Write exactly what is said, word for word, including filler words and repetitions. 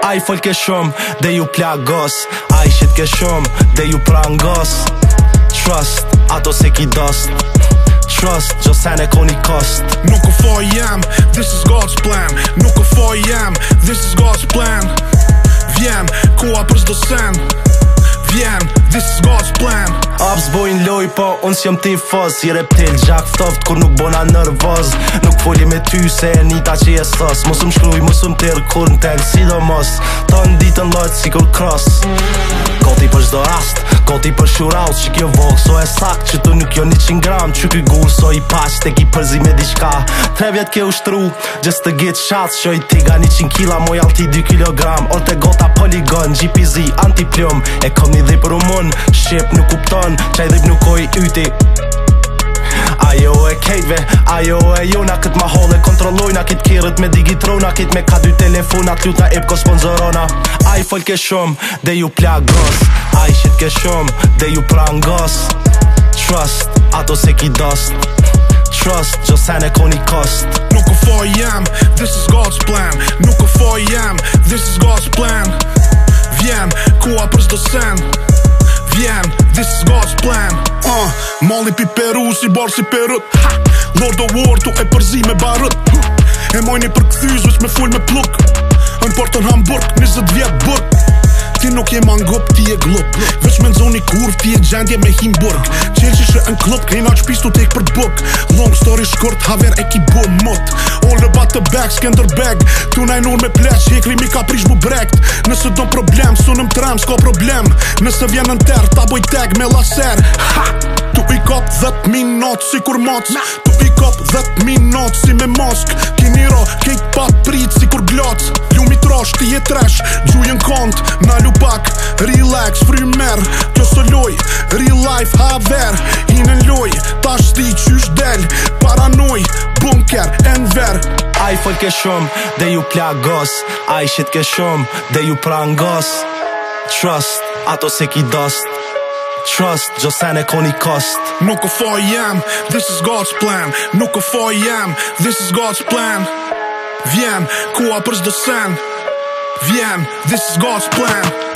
Ai fol ke shumë dhe ju plagos, ai shit ke shumë dhe ju prangos. Trust, ato se ki dost. Trust, gjo sen e koni kost. Nuk o foj jem, this is God's plan. Nuk o foj jem, this is God's plan. Vjen, koha për s'do sen. Vjen, this is God's plan. Ups bojnë loj, po unë s'jom tifos. I reptil gjak ftoft kur nuk bona nervoz. Nuk foli me ty se e nita që je sos. Mos më shkruj, mos më tirë kur në tel sidomos. Ta në ditën lojt si kur cross. Goti për shdo rast, goti për shuraut. Që kjo vok so e sak, që tu nuk jo një qin gram. Që ky gur so i pas, te ki përzi me diçka. Tre vjet ke ushtru, just to get shots. Që i tiga një qin kila, moj alti dy kilogram. Orte gota polygon, G P Z, antiplum. E kom një dhip rumun, shqip nuk kupton. Qaj dhip nuk oj yti. Ajo e kejtve, ajo e jona. Kët ma hole kontrollojna, kit kirët me digitrona. Kit me ka dy telefonat, lutna ep ko sponsorona. Ai fol ke shumë dhe ju plagos, ai shit ke shumë dhe ju prangos. Trust, ato se ki dost. Trust, gjo sen e koni kost. Nuk o foj jem, this is God's plan. Nuk o foj jem, this is God's plan. Vjen, koha për s'do sen. Vjen, this is God's plan. uh, Mali pi Peru si bar si Perut. Lord of War tu e përzi me barët. E mojni për këthyz veç me full me pluk. Në portën Hamburg, njëzet vjet burg. Ti nuk je mangup, ti je glup. Veç me nëzoni kurv, ti je gjendje me Himburg. Qelë që shë në klub, krejna që pistu tek për buk. Long story shkurt, haver e ki bo mut. All about the back, Skanderbeg. Tu najnur me pleq, hekri mi ka prish mu brekt. Nëse do problem, sunëm trem, s'ka problem. Nëse vjen në ter, ta boj tag me laser. Ha! Tu i kap dhet minut si kur mac. Tu i kap dhet minut si me mask. Kiniro, kejt pat prit si kur glac. Ljumi trash, ti je trash, gjujën kont. Na lupak, relax, frymer. Kjo së loj, real life haver. Hinën loj, tash ti qysh del. Paranoj, bunker, enver. Ai fol ke shumë dhe ju plagos, ai shit ke shumë dhe ju prangos. Trust, ato se ki dost. Trust, gjo sen e koni kost. Nuk o foj jem, this is God's plan. Nuk o foj jem, this is God's plan. Vjen, koha për s'do sen. Vjen, this is God's plan.